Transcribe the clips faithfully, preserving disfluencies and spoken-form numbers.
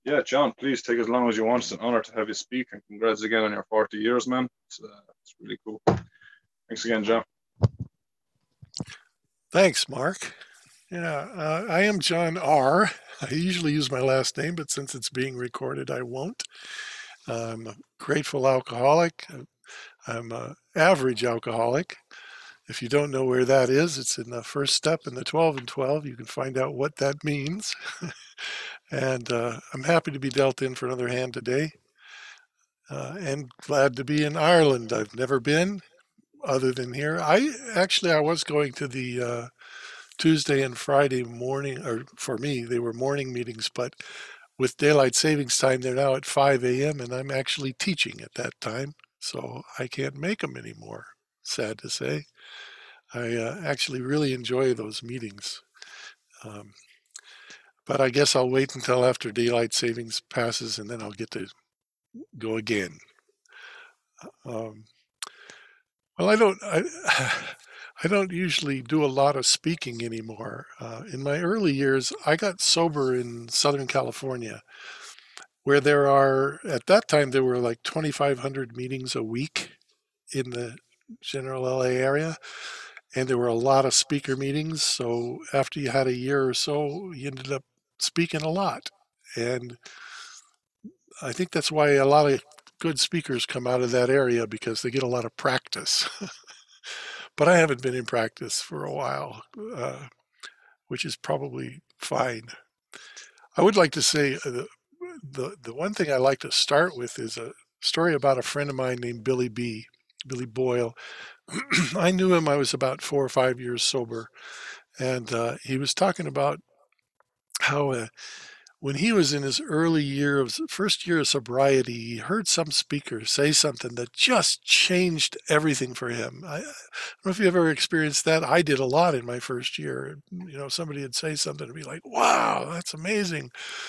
Yeah, John, please take as long as you want. It's an honor to have you speak, and congrats again on your forty years, man. It's, uh, it's really cool. Thanks again, John. Thanks, Mark. Yeah, uh, I am John R. I usually use my last name, but since it's being recorded, I won't. I'm a grateful alcoholic. I'm an average alcoholic. If you don't know where that is, it's in the first step in the twelve and twelve. You can find out what that means. and uh, I'm happy to be dealt in for another hand today uh, and glad to be in Ireland. I've never been other than here. I actually, I was going to the uh, Tuesday and Friday morning, or for me, they were morning meetings, but with daylight savings time, they're now at five a m and I'm actually teaching at that time, so I can't make them anymore. Sad to say. I uh, actually really enjoy those meetings. Um, but I guess I'll wait until after daylight savings passes and then I'll get to go again. Um, well, I don't. I, I don't usually do a lot of speaking anymore. Uh, in my early years, I got sober in Southern California, where there are, at that time, there were like twenty-five hundred meetings a week in the general L A area. And there were a lot of speaker meetings. So after you had a year or so, you ended up speaking a lot. And I think that's why a lot of good speakers come out of that area because they get a lot of practice. but I haven't been in practice for a while, uh, which is probably fine. I would like to say uh, the, the the one thing I like to start with is a story about a friend of mine named Billy B. Billy Boyle. I knew him. I was about four or five years sober, and uh, he was talking about how uh, when he was in his early year of first year of sobriety, he heard some speaker say something that just changed everything for him. I, I don't know if you ever experienced that. I did a lot in my first year. You know, somebody would say something and be like, "Wow, that's amazing."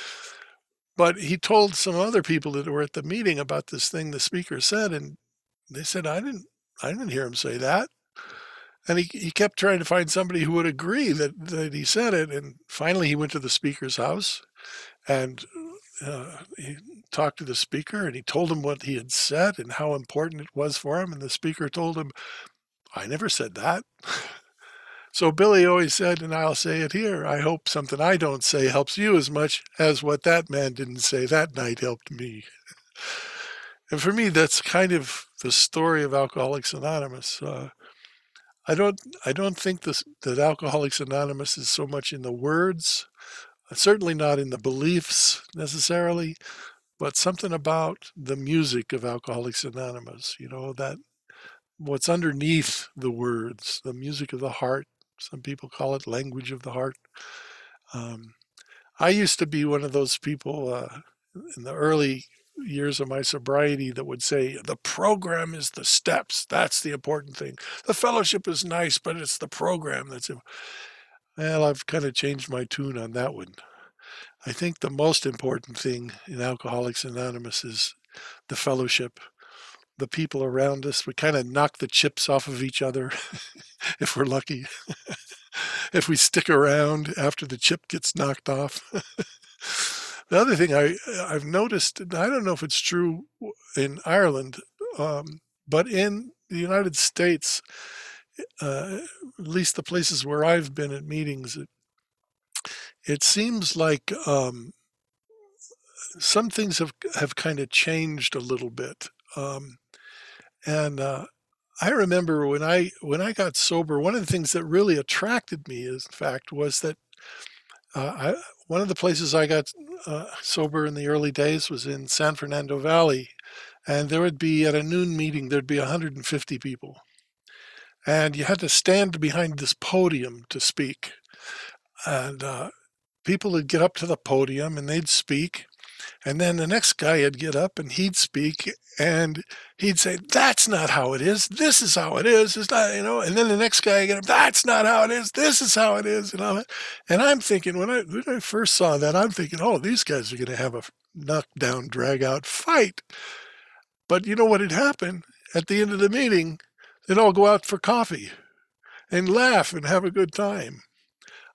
But he told some other people that were at the meeting about this thing the speaker said, and they said, "I didn't, I didn't hear him say that." And he, he kept trying to find somebody who would agree that, that he said it. And finally, he went to the speaker's house and uh, he talked to the speaker and he told him what he had said and how important it was for him. And the speaker told him, "I never said that." So Billy always said, and I'll say it here, I hope something I don't say helps you as much as what that man didn't say that night helped me. And for me, that's kind of the story of Alcoholics Anonymous. Uh, I don't, I don't think this, that Alcoholics Anonymous is so much in the words, certainly not in the beliefs necessarily, but something about the music of Alcoholics Anonymous, you know, that what's underneath the words, the music of the heart. Some people call it language of the heart. Um, I used to be one of those people uh, in the early years of my sobriety that would say the program is the steps. That's the important thing. The fellowship is nice, but it's the program that's. Well, I've kind of changed my tune on that one. I think the most important thing in Alcoholics Anonymous is the fellowship, the people around us. We kind of knock the chips off of each other if we're lucky. if we stick around after the chip gets knocked off. the other thing I I've noticed, and I don't know if it's true in Ireland, um, but in the United States, uh, at least the places where I've been at meetings, it, it seems like um, some things have have kind of changed a little bit. Um, and uh, I remember when I when I got sober, one of the things that really attracted me, in fact, was that uh, I, one of the places I got uh, sober in the early days was in San Fernando Valley, and there would be at a noon meeting there'd be one hundred fifty people, and you had to stand behind this podium to speak, and uh, people would get up to the podium and they'd speak, and then the next guy would get up and he'd speak and he'd say, "That's not how it is. This is how it is. It's not, you know." And then the next guy would get up, "That's not how it is. This is how it is." You know. And I'm thinking when I when I first saw that, I'm thinking, "Oh, these guys are going to have a knockdown, drag out fight." But you know what had happened at the end of the meeting? They'd all go out for coffee and laugh and have a good time.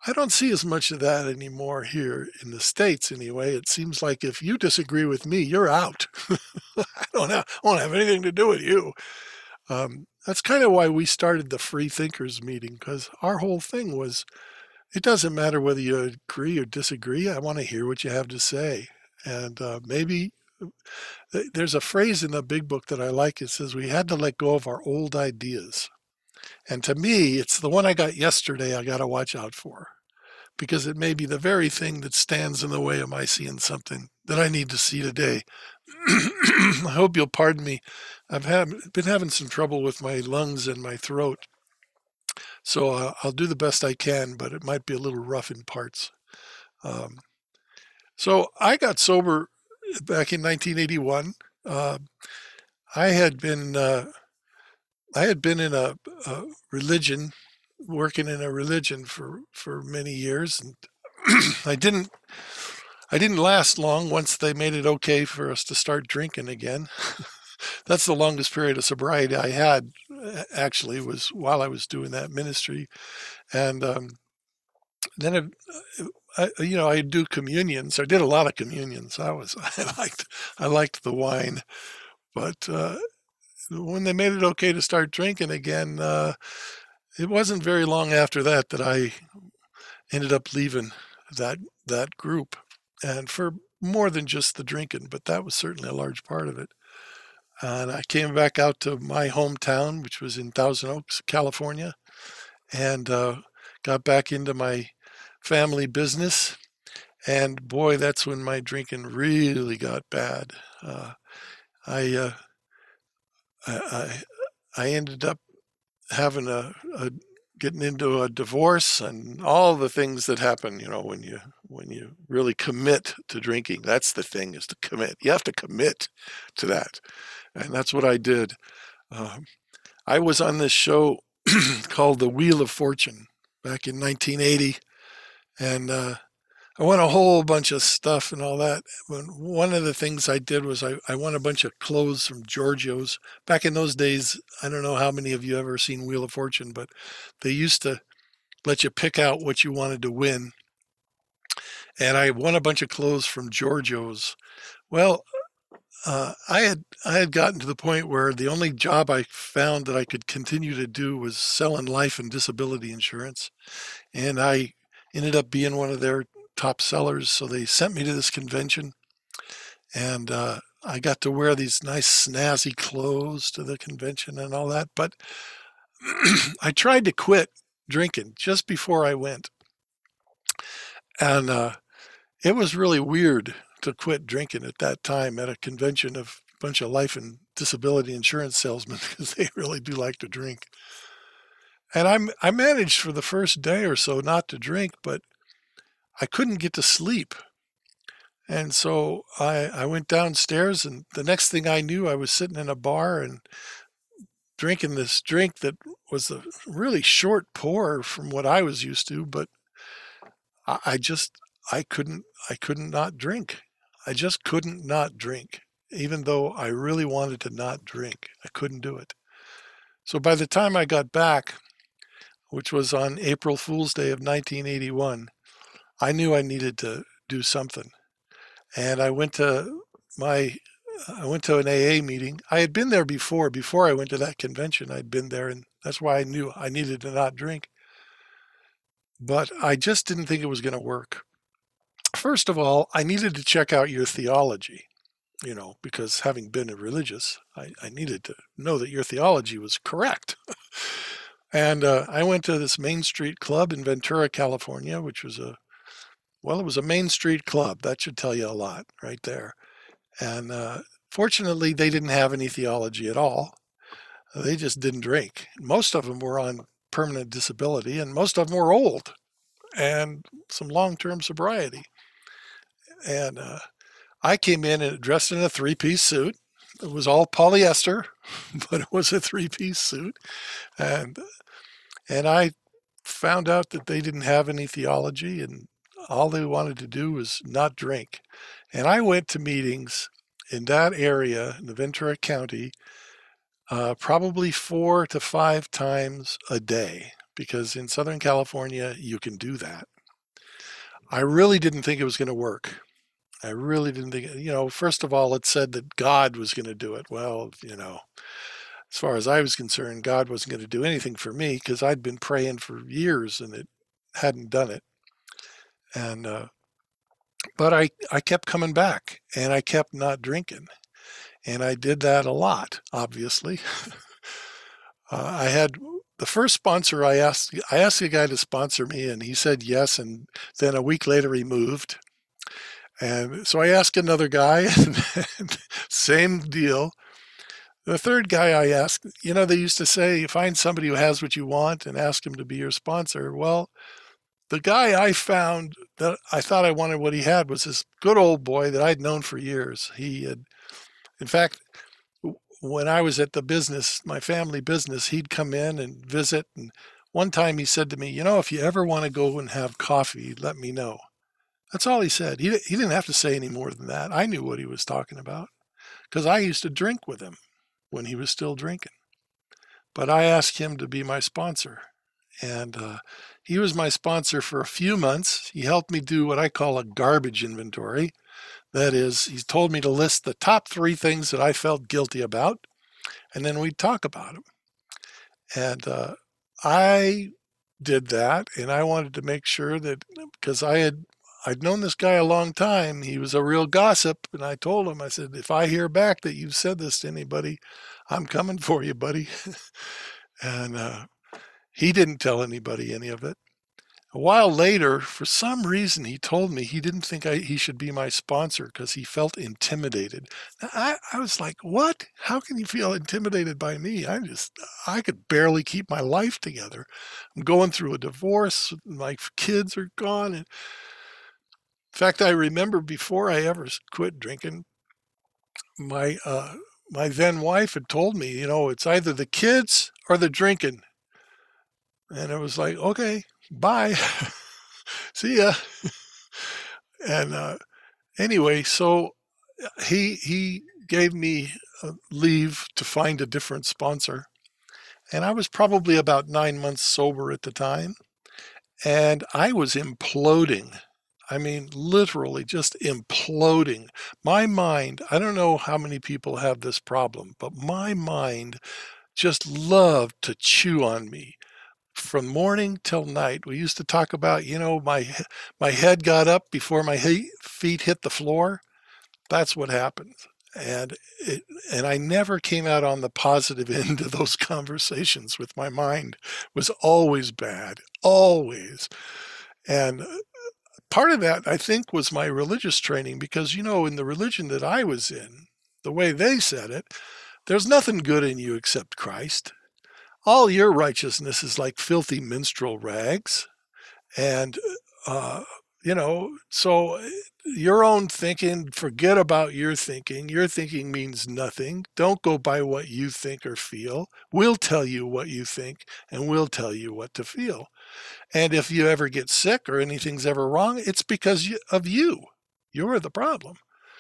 I don't see as much of that anymore here in the States anyway. It seems like if you disagree with me, you're out. I don't have, I won't have anything to do with you. Um, that's kind of why we started the Free Thinkers meeting, because our whole thing was it doesn't matter whether you agree or disagree. I want to hear what you have to say. And uh, maybe th- there's a phrase in the big book that I like. It says we had to let go of our old ideas. And to me, it's the one I got yesterday I got to watch out for because it may be the very thing that stands in the way of my seeing something that I need to see today. I hope you'll pardon me. I've had, been having some trouble with my lungs and my throat, so uh, I'll do the best I can, but it might be a little rough in parts. Um, so I got sober back in nineteen eighty-one. Uh, I had been uh, I had been in a, a religion, working in a religion for for many years, and I didn't I didn't last long once they made it okay for us to start drinking again. That's the longest period of sobriety I had, actually, was while I was doing that ministry. And um, then, it, I, you know, I do communions. I did a lot of communions. I was, I liked, I liked the wine. But uh, when they made it okay to start drinking again, uh, it wasn't very long after that that I ended up leaving that that group, and for more than just the drinking, but that was certainly a large part of it. And I came back out to my hometown, which was in Thousand Oaks, California, and uh, got back into my family business. And boy, that's when my drinking really got bad. Uh, I, uh, I I ended up having a, a getting into a divorce and all the things that happen. You know, when you when you really commit to drinking, that's the thing, is to commit. You have to commit to that, and that's what I did. Um, I was on this show called The Wheel of Fortune back in nineteen eighty, and uh, I won a whole bunch of stuff and all that. One of the things I did was I, I won a bunch of clothes from Giorgio's. Back in those days, I don't know how many of you ever seen Wheel of Fortune, but they used to let you pick out what you wanted to win. And I won a bunch of clothes from Giorgio's. Well, uh, I had I had gotten to the point where the only job I found that I could continue to do was selling life and disability insurance, and I ended up being one of their top sellers. So they sent me to this convention, and uh, I got to wear these nice snazzy clothes to the convention and all that. But I tried to quit drinking just before I went, and uh, it was really weird to quit drinking at that time at a convention of a bunch of life and disability insurance salesmen, because they really do like to drink. And I I managed for the first day or so not to drink, but I couldn't get to sleep. And so I, I went downstairs, and the next thing I knew, I was sitting in a bar and drinking this drink that was a really short pour from what I was used to, but I, I just I couldn't I couldn't not drink. I just couldn't not drink, even though I really wanted to not drink. I couldn't do it. So by the time I got back, which was on April Fool's Day of nineteen eighty-one, I knew I needed to do something. And I went to my I went to an A A meeting. I had been there before. Before I went to that convention, I'd been there, and that's why I knew I needed to not drink. But I just didn't think it was going to work. First of all, I needed to check out your theology, you know, because having been a religious, I, I needed to know that your theology was correct. And uh, I went to this Main Street club in Ventura, California, which was a, well, it was a Main Street club. That should tell you a lot right there. And uh, fortunately, they didn't have any theology at all. They just didn't drink. Most of them were on permanent disability, and most of them were old and some long-term sobriety. And uh, I came in and dressed in a three-piece suit. It was all polyester, but it was a three-piece suit. And and I found out that they didn't have any theology, and all they wanted to do was not drink. And I went to meetings in that area, in the Ventura County, uh, probably four to five times a day. because in Southern California, you can do that. I really didn't think it was going to work. I really didn't think, you know, first of all, it said that God was going to do it. Well, you know, as far as I was concerned, God wasn't going to do anything for me because I'd been praying for years and it hadn't done it. And, uh, but I, I kept coming back and I kept not drinking. And I did that a lot, obviously. uh, I had the first sponsor I asked, I asked the guy to sponsor me and he said yes. And then a week later he moved. And so I asked another guy, and same deal. The third guy I asked, you know, they used to say, find somebody who has what you want and ask him to be your sponsor. Well, the guy I found that I thought I wanted what he had was this good old boy that I'd known for years. He had, in fact, when I was at the business, my family business, he'd come in and visit. And one time he said to me, you know, if you ever want to go and have coffee, let me know. That's all he said. He, he didn't have to say any more than that. I knew what he was talking about because I used to drink with him when he was still drinking. But I asked him to be my sponsor. And uh, he was my sponsor for a few months. He helped me do what I call a garbage inventory. That is, he told me to list the top three things that I felt guilty about, and then we'd talk about them. And uh, I did that, and I wanted to make sure that because I had I'd known this guy a long time. He was a real gossip. And I told him, I said, if I hear back that you've said this to anybody, I'm coming for you, buddy. and uh, he didn't tell anybody any of it. A while later, for some reason, he told me he didn't think I, he should be my sponsor because he felt intimidated. Now, I, I was like, what? How can you feel intimidated by me? I just, I could barely keep my life together. I'm going through a divorce. My kids are gone. And in fact, I remember before I ever quit drinking, my uh, my then wife had told me, you know, it's either the kids or the drinking. And it was like, okay, bye. See ya. and uh, anyway, so he he gave me uh, leave to find a different sponsor. And I was probably about nine months sober at the time. And I was imploding. I mean, literally just imploding. My mind, I don't know how many people have this problem, but my mind just loved to chew on me from morning till night. We used to talk about, you know, my my head got up before my feet hit the floor. That's what happened. And it, and I never came out on the positive end of those conversations with my mind. It was always bad, always. And part of that, I think, was my religious training because, you know, in the religion that I was in, the way they said it, there's nothing good in you except Christ. All your righteousness is like filthy minstrel rags. And, uh, you know, so your own thinking, forget about your thinking. Your thinking means nothing. Don't go by what you think or feel. We'll tell you what you think and we'll tell you what to feel. And if you ever get sick or anything's ever wrong, it's because of you. You're the problem.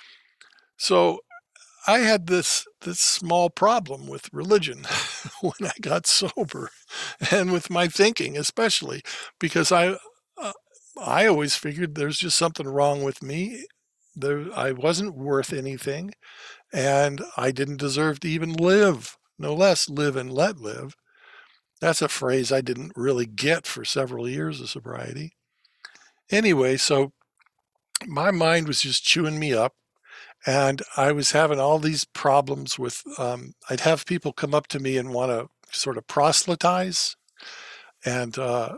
So I had this this small problem with religion when I got sober, and with my thinking especially, because I uh, I always figured there's just something wrong with me. There, I wasn't worth anything, and I didn't deserve to even live. No less live and let live. That's a phrase I didn't really get for several years of sobriety. Anyway, so my mind was just chewing me up. And I was having all these problems with, um, I'd have people come up to me and want to sort of proselytize. And, uh,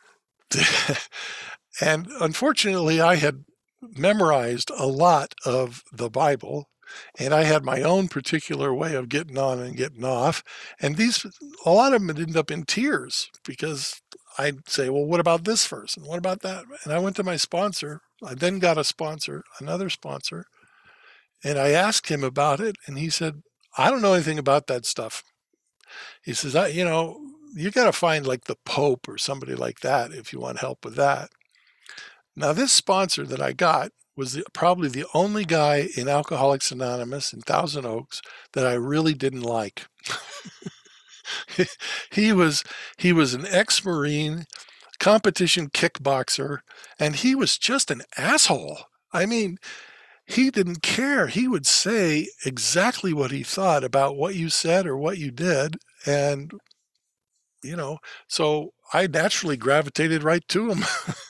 and unfortunately, I had memorized a lot of the Bible. And I had my own particular way of getting on and getting off. And these, a lot of them would end up in tears because I'd say, well, what about this verse? And what about that? And I went to my sponsor. I then got a sponsor, another sponsor. And I asked him about it, and he said, I don't know anything about that stuff. He says, I, you know, you got to find like the Pope or somebody like that if you want help with that. Now, this sponsor that I got was the, probably the only guy in Alcoholics Anonymous in Thousand Oaks that I really didn't like. he was he was an ex-Marine, competition kickboxer, and he was just an asshole. I mean, he didn't care. He would say exactly what he thought about what you said or what you did. And, you know, so I naturally gravitated right to him.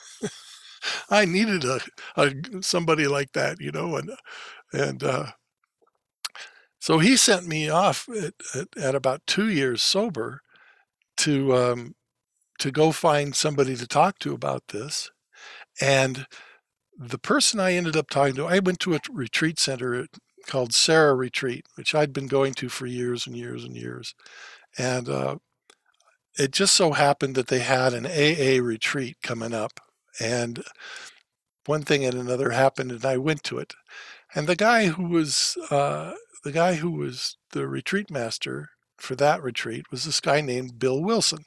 I needed a, a somebody like that, you know, and and uh, so he sent me off at, at, at about two years sober to um, to go find somebody to talk to about this. And the person I ended up talking to, I went to a retreat center called Sarah Retreat, which I'd been going to for years and years and years. And uh, it just so happened that they had an A A retreat coming up. And one thing and another happened, and I went to it. And the guy who was uh, the guy who was the retreat master for that retreat was this guy named Bill Wilson.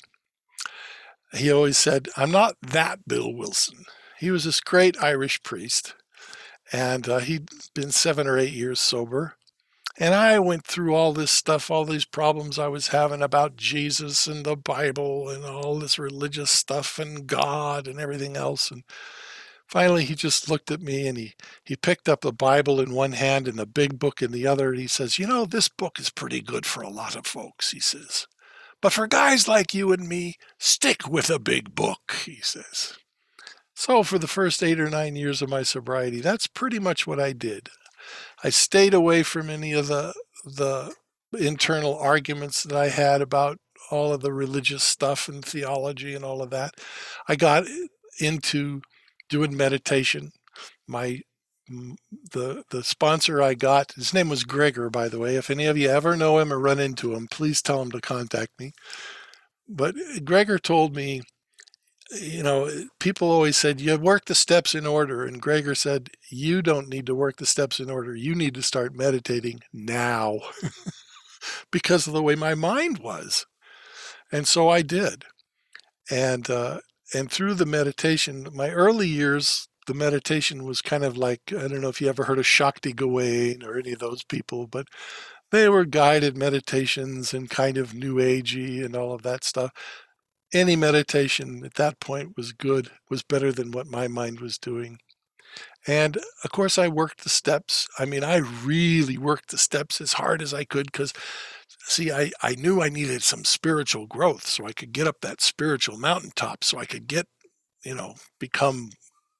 He always said, "I'm not that Bill Wilson." He was this great Irish priest, and uh, he'd been seven or eight years sober. And I went through all this stuff, all these problems I was having about Jesus and the Bible and all this religious stuff and God and everything else. And finally, he just looked at me and he, he picked up the Bible in one hand and the big book in the other. And he says, "You know, this book is pretty good for a lot of folks," he says. "But for guys like you and me, stick with a big book," he says. So for the first eight or nine years of my sobriety, that's pretty much what I did. I stayed away from any of the the internal arguments that I had about all of the religious stuff and theology and all of that. I got into doing meditation. My the the sponsor I got, his name was Gregor, by the way. If any of you ever know him or run into him, please tell him to contact me. But Gregor told me, you know, people always said, "You work the steps in order." And Gregor said, "You don't need to work the steps in order. You need to start meditating now," because of the way my mind was. And so I did. And, uh, and through the meditation, my early years, the meditation was kind of like, I don't know if you ever heard of Shakti Gawain or any of those people, but they were guided meditations and kind of new agey and all of that stuff. Any meditation at that point was good, was better than what my mind was doing. And of course, I worked the steps. I mean, I really worked the steps as hard as I could because, see, I, I knew I needed some spiritual growth so I could get up that spiritual mountaintop, so I could get, you know, become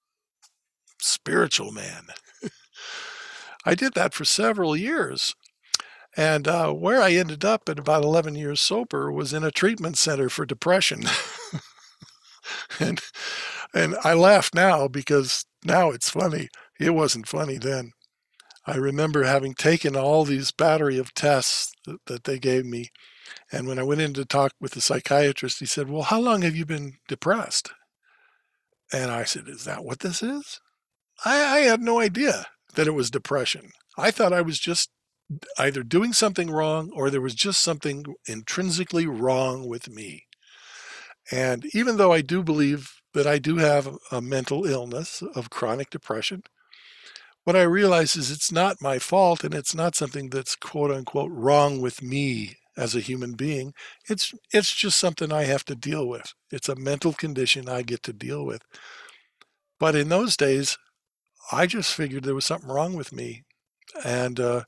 spiritual man. I did that for several years. And uh, where I ended up at about eleven years sober was in a treatment center for depression. and and I laugh now because now it's funny. It wasn't funny then. I remember having taken all these battery of tests that, that they gave me. And when I went in to talk with the psychiatrist, he said, "Well, how long have you been depressed?" And I said, "Is that what this is?" I, I had no idea that it was depression. I thought I was just either doing something wrong or there was just something intrinsically wrong with me. And even though I do believe that I do have a mental illness of chronic depression, what I realize is it's not my fault and it's not something that's quote unquote wrong with me as a human being. It's it's just something I have to deal with. It's a mental condition I get to deal with. But in those days, I just figured there was something wrong with me. And uh,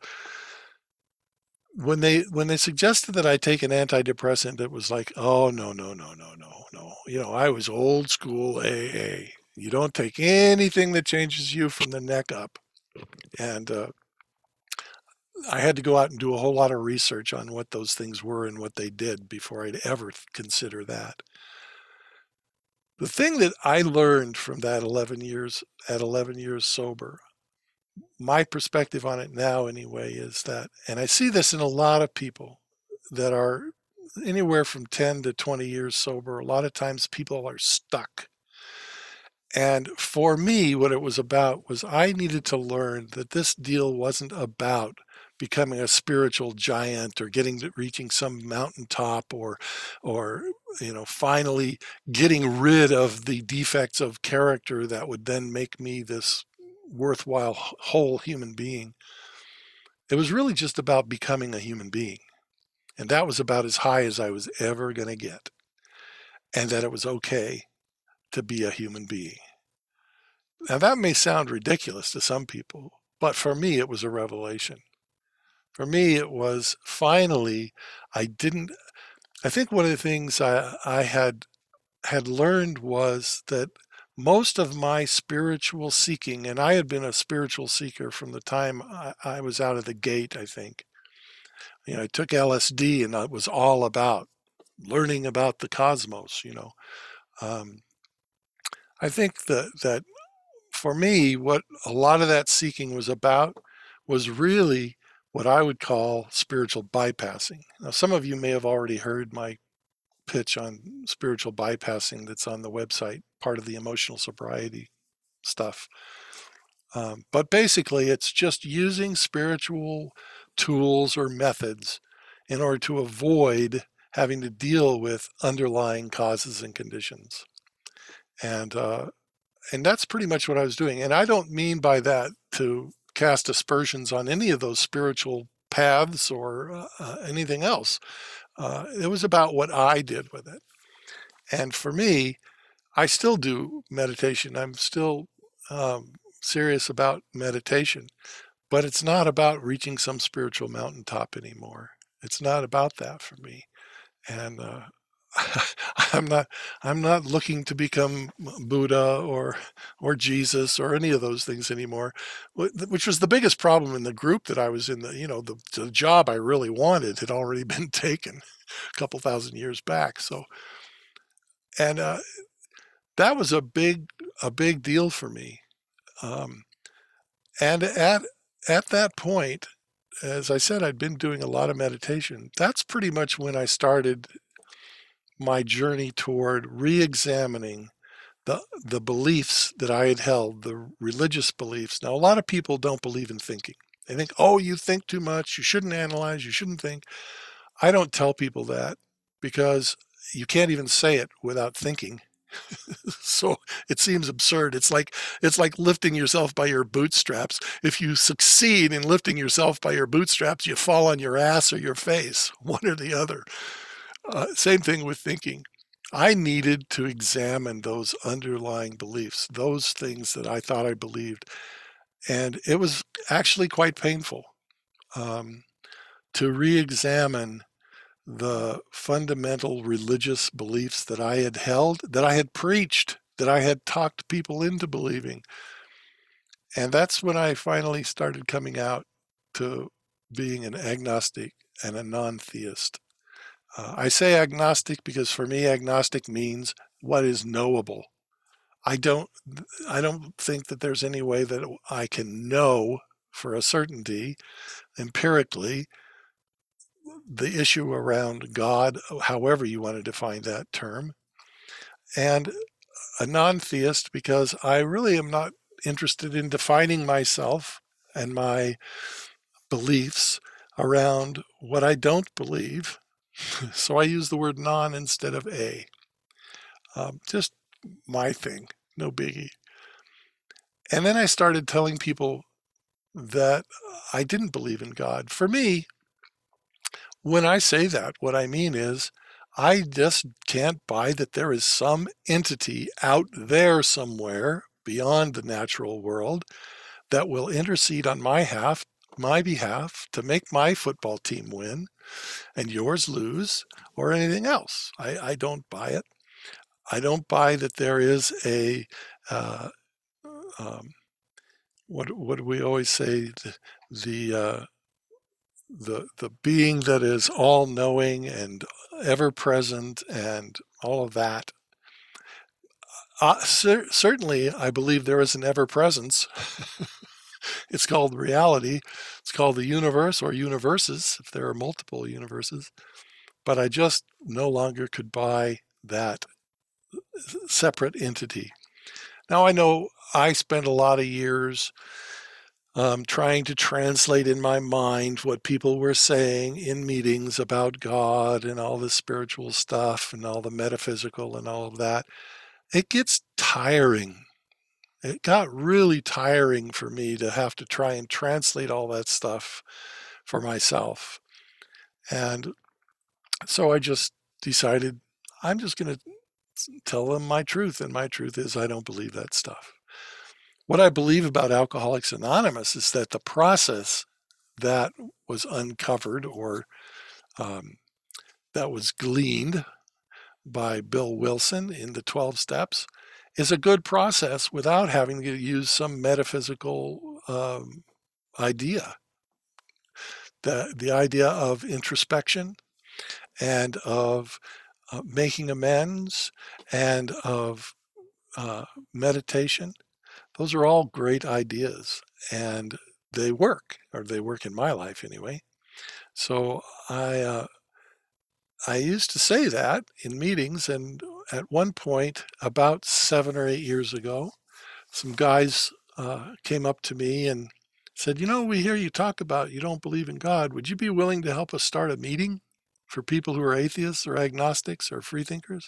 when they when they suggested that I take an antidepressant, it was like, "Oh, no, no, no, no, no, no." You know, I was old school A A. You don't take anything that changes you from the neck up. And uh, I had to go out and do a whole lot of research on what those things were and what they did before I'd ever consider that. The thing that I learned from that eleven years at eleven years sober, my perspective on it now anyway, is that, and I see this in a lot of people that are anywhere from ten to twenty years sober, a lot of times people are stuck. And for me, what it was about was I needed to learn that this deal wasn't about becoming a spiritual giant or getting to reaching some mountaintop or or you know finally getting rid of the defects of character that would then make me this worthwhile whole human being. It was really just about becoming a human being. And that was about as high as I was ever going to get. And that it was okay to be a human being. Now, that may sound ridiculous to some people, but for me, it was a revelation. For me, it was finally, I didn't, I think one of the things I, I had had learned was that most of my spiritual seeking, and I had been a spiritual seeker from the time I, I was out of the gate, I think. You know, I took L S D and it was all about learning about the cosmos, you know. Um, I think that, that for me, what a lot of that seeking was about was really what I would call spiritual bypassing. Now, some of you may have already heard my pitch on spiritual bypassing that's on the website, part of the emotional sobriety stuff. Um, but basically, it's just using spiritual tools or methods in order to avoid having to deal with underlying causes and conditions. And uh, and that's pretty much what I was doing. And I don't mean by that to cast aspersions on any of those spiritual paths or uh, uh, anything else. Uh, it was about what I did with it. And for me, I still do meditation. I'm still um, serious about meditation, but it's not about reaching some spiritual mountaintop anymore. It's not about that for me. And uh, I'm not I'm not looking to become Buddha or or Jesus or any of those things anymore, which was the biggest problem in the group that I was in. The you know the, the job I really wanted had already been taken a couple thousand years back. So and uh, that was a big a big deal for me. Um, and at at that point, as I said, I'd been doing a lot of meditation. That's pretty much when I started my journey toward re-examining the the beliefs that I had held, the religious beliefs. Now, a lot of people don't believe in thinking. They think, oh, you think too much, you shouldn't analyze, you shouldn't think. I don't tell people that because you can't even say it without thinking. So it seems absurd. It's like it's like lifting yourself by your bootstraps. If you succeed in lifting yourself by your bootstraps, you fall on your ass or your face, one or the other. Uh, same thing with thinking. I needed to examine those underlying beliefs, those things that I thought I believed. And it was actually quite painful um, to re examine the fundamental religious beliefs that I had held, that I had preached, that I had talked people into believing. And that's when I finally started coming out to being an agnostic and a non theist. Uh, I say agnostic because for me, agnostic means what is knowable. I don't, I don't think that there's any way that I can know for a certainty empirically the issue around God, however you want to define that term, and a non-theist because I really am not interested in defining myself and my beliefs around what I don't believe. So I use the word non instead of a. Um, just my thing, no biggie. And then I started telling people that I didn't believe in God. For me, when I say that, what I mean is I just can't buy that there is some entity out there somewhere beyond the natural world that will intercede on my half, my behalf to make my football team win and yours lose or anything else. I, I don't buy it. I don't buy that there is a uh, um, what what do we always say the the uh, the the being that is all knowing and ever present and all of that. Uh, cer- certainly, I believe there is an ever presence. It's called reality. It's called the universe or universes if there are multiple universes. But I just no longer could buy that separate entity. Now I know I spent a lot of years um, trying to translate in my mind what people were saying in meetings about God and all the spiritual stuff and all the metaphysical and all of that. It gets tiring. It got really tiring for me to have to try and translate all that stuff for myself. And So I just decided I'm just going to tell them my truth. And my truth is I don't believe that stuff. What I believe about Alcoholics Anonymous is that the process that was uncovered or um, that was gleaned by Bill Wilson in the twelve steps is a good process without having to use some metaphysical um, idea. The, the idea of introspection and of uh, making amends and of uh, meditation, those are all great ideas and they work, or they work in my life anyway. So I uh, I used to say that in meetings, and at one point, about seven or eight years ago, some guys uh, came up to me and said, "You know, we hear you talk about you don't believe in God. Would you be willing to help us start a meeting for people who are atheists or agnostics or freethinkers?"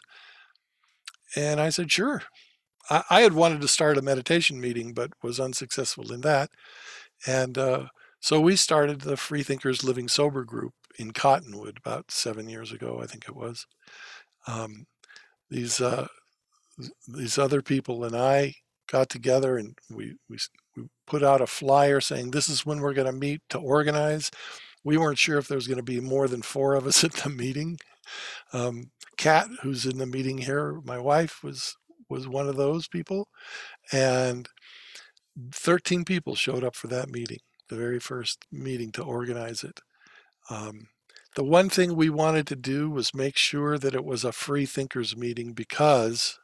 And I said, "Sure." I, I had wanted to start a meditation meeting, but was unsuccessful in that. And uh, so we started the Freethinkers Living Sober group in Cottonwood about seven years ago, I think it was. Um, these uh, these other people and I got together and we, we we put out a flyer saying this is when we're going to meet to organize. We weren't sure if there was going to be more than four of us at the meeting. Um, Kat, who's in the meeting here, my wife was was one of those people, and thirteen people showed up for that meeting, the very first meeting to organize it. Um, the one thing we wanted to do was make sure that it was a free thinkers meeting because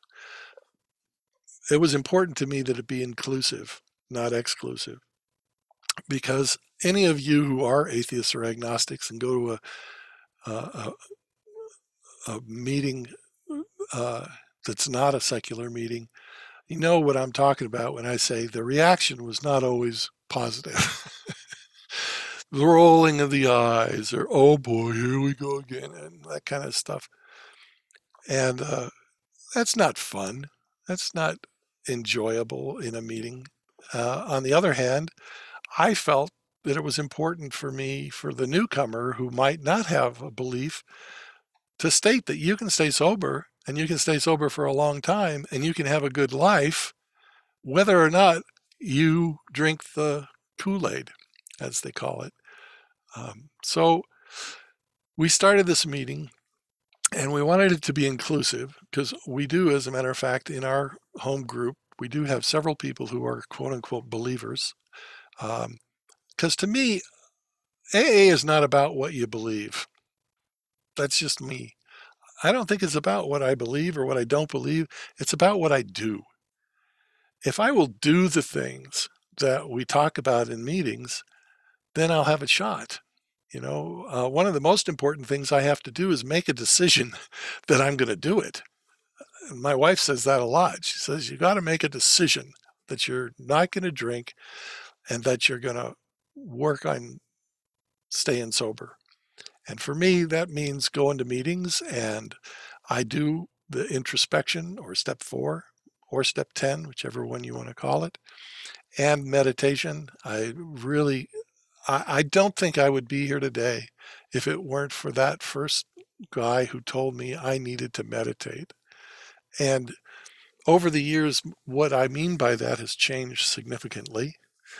it was important to me that it be inclusive, not exclusive. Because any of you who are atheists or agnostics and go to a, a, a meeting uh, that's not a secular meeting, you know what I'm talking about when I say the reaction was not always positive. The rolling of the eyes, or oh boy, here we go again, and that kind of stuff. And uh, that's not fun. That's not enjoyable in a meeting. Uh, on the other hand, I felt that it was important for me, for the newcomer who might not have a belief, to state that you can stay sober and you can stay sober for a long time and you can have a good life, whether or not you drink the Kool-Aid, as they call it. Um, so we started this meeting and we wanted it to be inclusive because we do, as a matter of fact, in our home group, we do have several people who are quote unquote believers. Because um, to me, A A is not about what you believe. That's just me. I don't think it's about what I believe or what I don't believe. It's about what I do. If I will do the things that we talk about in meetings, then I'll have a shot. You know, uh, one of the most important things I have to do is make a decision that I'm going to do it. And my wife says that a lot. She says, you got to make a decision that you're not going to drink and that you're going to work on staying sober. And for me, that means going to meetings and I do the introspection or step four or step ten, whichever one you want to call it, and meditation. I really, I, I don't think I would be here today if it weren't for that first guy who told me I needed to meditate. And over the years, what I mean by that has changed significantly.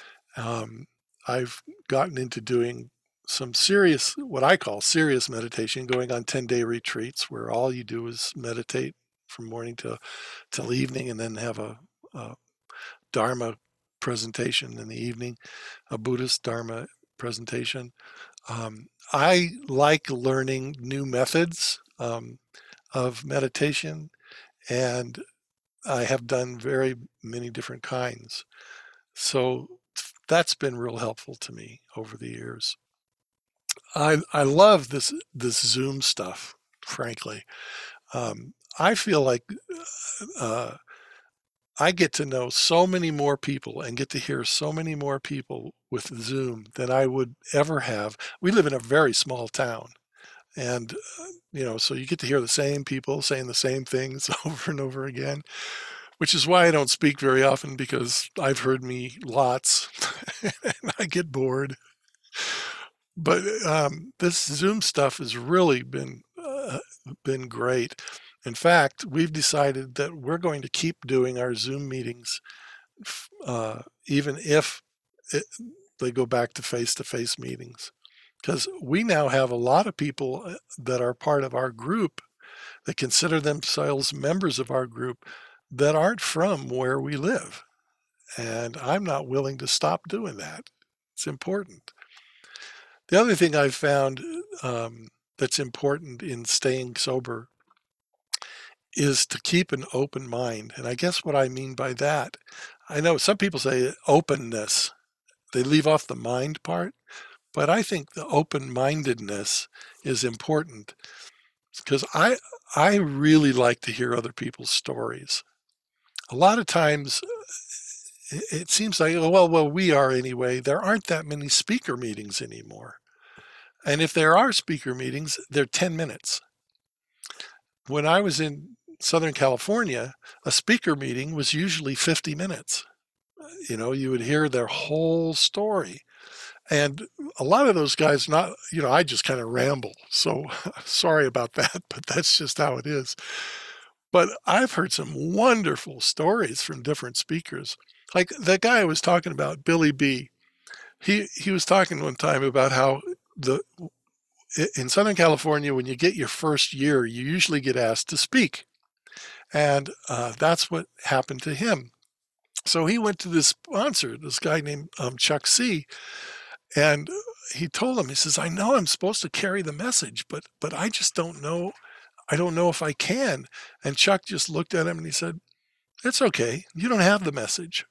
Um, I've gotten into doing some serious, what I call serious meditation, going on ten day retreats where all you do is meditate from morning to till evening and then have a, a Dharma presentation in the evening, a Buddhist Dharma presentation. Um, I like learning new methods um, of meditation, and I have done very many different kinds. So that's been real helpful to me over the years. I I love this this Zoom stuff, frankly. Um, I feel like uh, I get to know so many more people and get to hear so many more people with Zoom than I would ever have. We live in a very small town, and uh, you know, so you get to hear the same people saying the same things over and over again, which is why I don't speak very often because I've heard me lots and I get bored. But um, this Zoom stuff has really been uh, been great. In fact, we've decided that we're going to keep doing our Zoom meetings, uh, even if it, they go back to face-to-face meetings, because we now have a lot of people uh, that are part of our group that consider themselves members of our group that aren't from where we live. And I'm not willing to stop doing that. It's important. The other thing I've found um, that's important in staying sober is to keep an open mind. And I guess what I mean by that, I know some people say openness, they leave off the mind part, but I think the open-mindedness is important because I I really like to hear other people's stories. A lot of times it seems like, oh, well, well, we are anyway. There aren't that many speaker meetings anymore. And if there are speaker meetings, they're ten minutes. When I was in Southern California, a speaker meeting was usually fifty minutes. You know, you would hear their whole story. And a lot of those guys, not, you know, I just kind of ramble. So sorry about that, but that's just how it is. But I've heard some wonderful stories from different speakers. Like that guy I was talking about, Billy B. He he was talking one time about how the in Southern California, when you get your first year, you usually get asked to speak, and uh, that's what happened to him. So he went to this sponsor, this guy named um, Chuck C, and he told him, he says, "I know I'm supposed to carry the message, but but I just don't know. I don't know if I can." And Chuck just looked at him and he said, "It's okay. You don't have the message."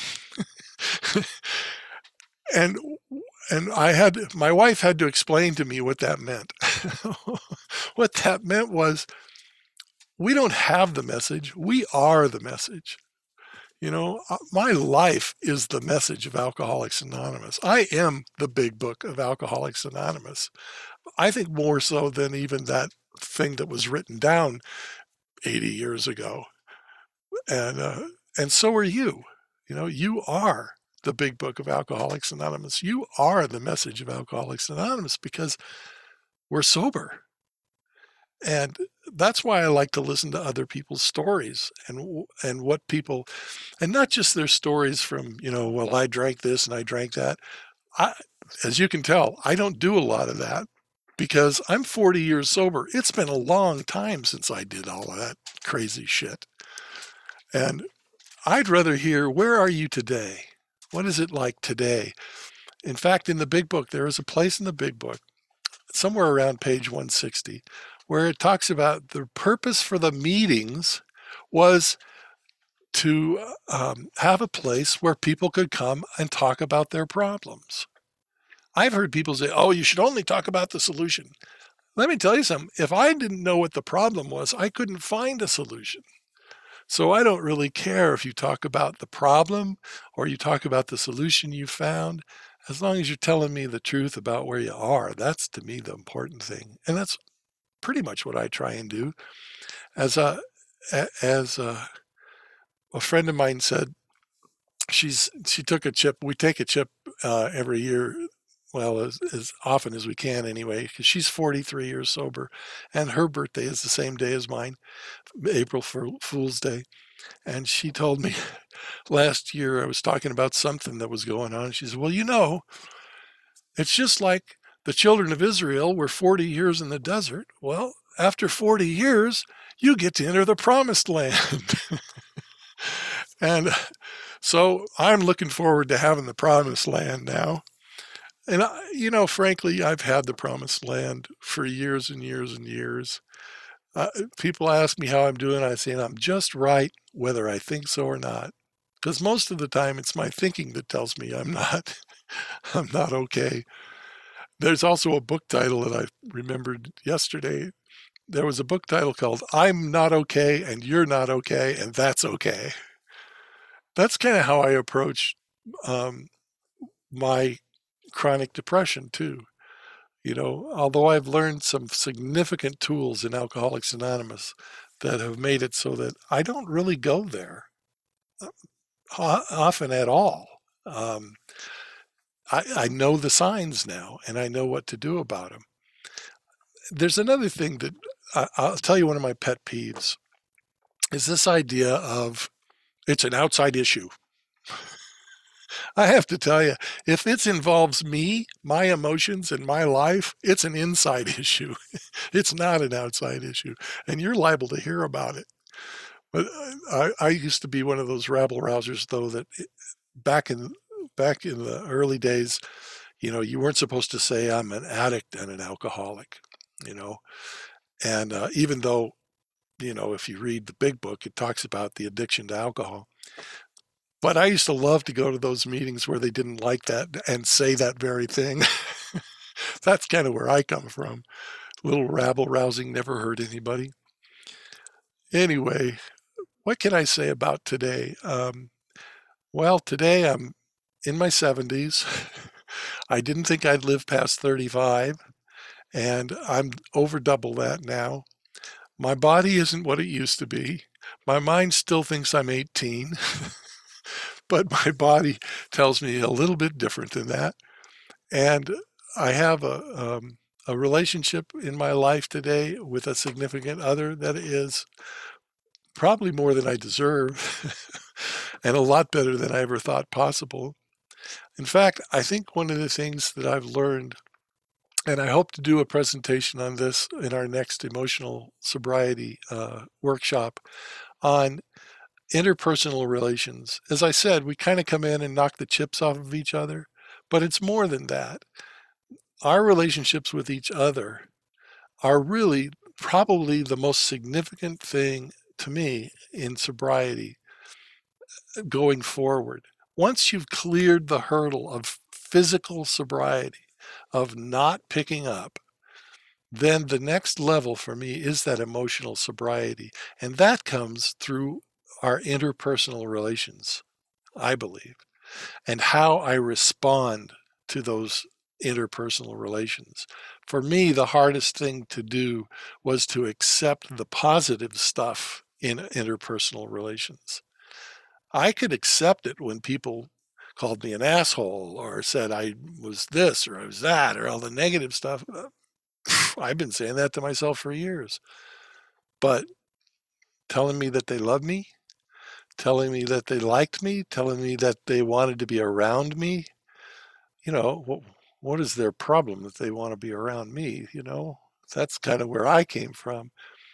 and and I had my wife had to explain to me what that meant. What that meant was we don't have the message. We are the message. You know, uh, my life is the message of Alcoholics Anonymous. I am the big book of Alcoholics Anonymous. I think more so than even that thing that was written down eighty years ago. And uh, and so are you. You know, you are the big book of Alcoholics Anonymous. You are the message of Alcoholics Anonymous because we're sober. And that's why I like to listen to other people's stories and and what people, and not just their stories from, you know, well, I drank this and I drank that. I, as you can tell, I don't do a lot of that because I'm forty years sober. It's been a long time since I did all of that crazy shit. And I'd rather hear, where are you today? What is it like today? In fact, in the big book, there is a place in the big book, somewhere around page one sixty, where it talks about the purpose for the meetings was to um, have a place where people could come and talk about their problems. I've heard people say, oh, you should only talk about the solution. Let me tell you something. If I didn't know what the problem was, I couldn't find a solution. So I don't really care if you talk about the problem or you talk about the solution you found, as long as you're telling me the truth about where you are. That's to me the important thing. And that's pretty much what I try and do. As a, as a, a friend of mine said, she's she took a chip. We take a chip uh, every year, well, as, as often as we can anyway, because she's forty-three years sober, and her birthday is the same day as mine, April Fool's Day. And she told me last year I was talking about something that was going on. She said, well, you know, it's just like the children of Israel were forty years in the desert. Well, after forty years, you get to enter the promised land. And so I'm looking forward to having the promised land now. And, I, you know, frankly, I've had the promised land for years and years and years. Uh, people ask me how I'm doing. I say I'm just right, whether I think so or not. Because most of the time it's my thinking that tells me I'm not, I'm not okay. There's also a book title that I remembered yesterday. There was a book title called I'm Not Okay and You're Not Okay and That's Okay. That's kind of how I approach um, my chronic depression too. You know, although I've learned some significant tools in Alcoholics Anonymous that have made it so that I don't really go there uh, often at all. Um, I, I know the signs now and I know what to do about them. There's another thing that I, I'll tell you one of my pet peeves is this idea of it's an outside issue. I have to tell you, if it involves me, my emotions, and my life, it's an inside issue. It's not an outside issue, and you're liable to hear about it. But I, I used to be one of those rabble rousers, though, that it, back in back in the early days, you know, you weren't supposed to say I'm an addict and an alcoholic, you know, and uh, even though, you know, if you read the big book, it talks about the addiction to alcohol. But I used to love to go to those meetings where they didn't like that and say that very thing. That's kind of where I come from. A little rabble rousing never hurt anybody. Anyway, what can I say about today? Um, well, today I'm in my seventies. I didn't think I'd live past thirty-five, and I'm over double that now. My body isn't what it used to be. My mind still thinks I'm eighteen, but my body tells me a little bit different than that. And I have a um, a relationship in my life today with a significant other that is probably more than I deserve and a lot better than I ever thought possible. In fact, I think one of the things that I've learned, and I hope to do a presentation on this in our next emotional sobriety uh, workshop on interpersonal relations. As I said, we kind of come in and knock the chips off of each other, but it's more than that. Our relationships with each other are really probably the most significant thing to me in sobriety going forward. Once you've cleared the hurdle of physical sobriety, of not picking up, then the next level for me is that emotional sobriety. And that comes through our interpersonal relations, I believe, and how I respond to those interpersonal relations. For me, the hardest thing to do was to accept the positive stuff in interpersonal relations. I could accept it when people called me an asshole or said I was this or I was that or all the negative stuff. I've been saying that to myself for years. But telling me that they love me, telling me that they liked me, telling me that they wanted to be around me, you know, what, what is their problem that they want to be around me? You know, that's kind of where I came from.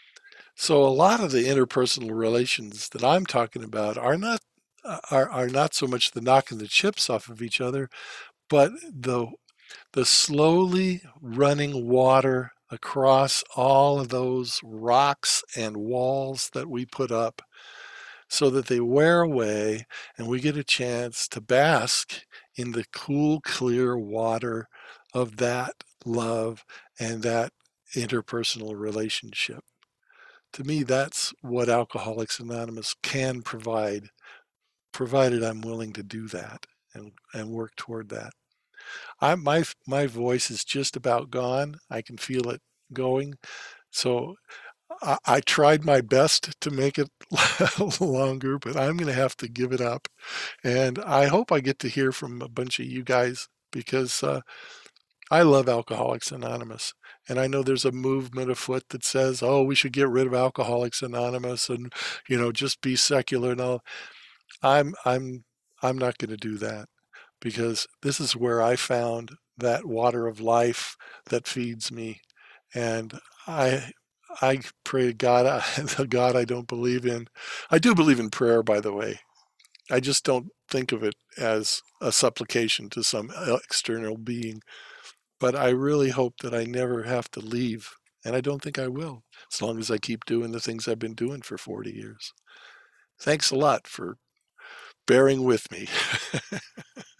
So a lot of the interpersonal relations that I'm talking about are not uh, are, are not so much the knocking the chips off of each other, but the the slowly running water across all of those rocks and walls that we put up so that they wear away and we get a chance to bask in the cool, clear water of that love and that interpersonal relationship. To me, that's what Alcoholics Anonymous can provide, provided I'm willing to do that and, and work toward that. I, my my voice is just about gone. I can feel it going. So I, I tried my best to make it longer, but I'm going to have to give it up. And I hope I get to hear from a bunch of you guys because uh, I love Alcoholics Anonymous. And I know there's a movement afoot that says, oh, we should get rid of Alcoholics Anonymous and, you know, just be secular and all. I'm I'm I'm not going to do that because this is where I found that water of life that feeds me. And I I pray to God, the God I don't believe in. I do believe in prayer, by the way. I just don't think of it as a supplication to some external being. But I really hope that I never have to leave. And I don't think I will, as long as I keep doing the things I've been doing for forty years. Thanks a lot for bearing with me.